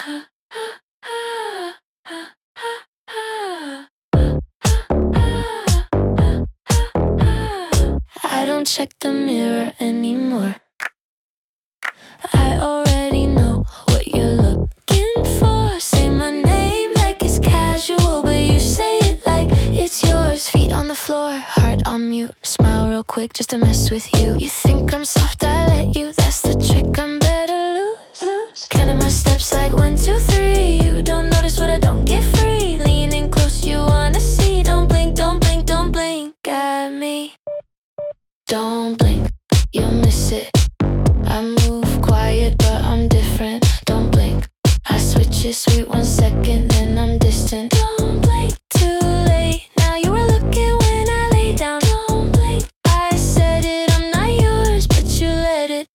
I don't check the mirror anymore. I already know what you're looking for. Say my name like it's casual, but you say it like it's yours. Feet on the floor, heart on mute. Smile real quick just to mess with you. You think I'm soft, I let you. That's the trick, I'm better lose. Counting my steps like 1, 2, 3. You don't notice what I don't get free. Leaning close, you wanna see. Don't blink, don't blink, don't blink at me. Don't blink, you'll miss it. I move quiet, but I'm different. Don't blink, I switch it sweet 1 second, then I'm distant. Don't blink, too late. Now you were looking when I lay down. Don't blink, I said it, I'm not yours, but you let it.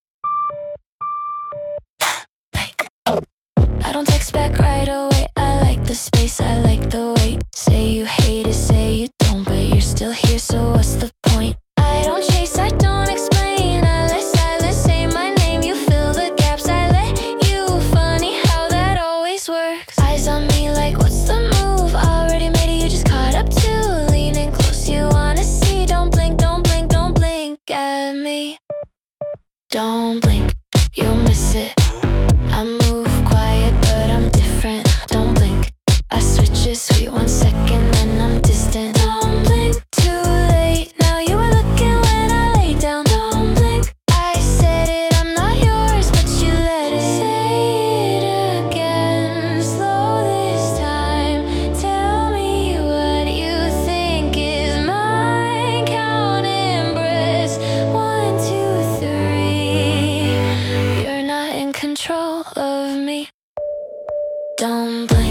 I don't text back right away. I like the space, I like the wait. Say you hate it, say you don't, but you're still here, so what's the point? I don't chase, I don't explain. I let silence say my name. You fill the gaps, I let you. Funny how that always works. Eyes on me like what's the move? Already made it, you just caught up too. Leaning close, you wanna see. Don't blink, don't blink, don't blink at me. Don't blink, you'll miss it. I move quiet, but I'm different. Don't blink, I switch it sweet 1 second, then I'm distant. Don't blink, too late. Now you were looking when I lay down. Don't blink, I said it, I'm not yours, but you let it. Say it again, slow this time. Tell me what you think is mine. Counting breaths, 1, 2, 3. You're not in control of me. Don't blink.